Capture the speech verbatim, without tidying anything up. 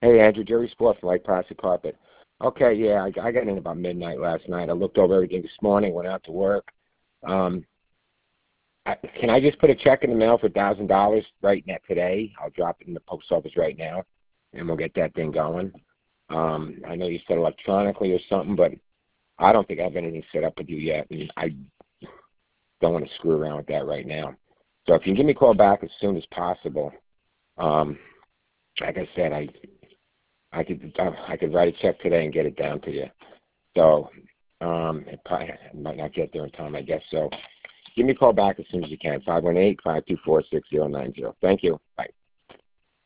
Hey, Andrew, Jerry Sport from White Plastic Carpet. Okay, yeah, I, I got in about midnight last night. I looked over everything this morning, went out to work. Um, I, can I just put a check in the mail for one thousand dollars right now today? I'll drop it in the post office right now, and we'll get that thing going. Um, I know you said electronically or something, but I don't think I have anything set up with you yet, and I don't want to screw around with that right now. So if you can give me a call back as soon as possible, um, like I said, I I could I could write a check today and get it down to you. So um, it probably it might not get there in time, I guess. So give me a call back as soon as you can. five one eight, five two four, six zero nine zero. Thank you. Bye.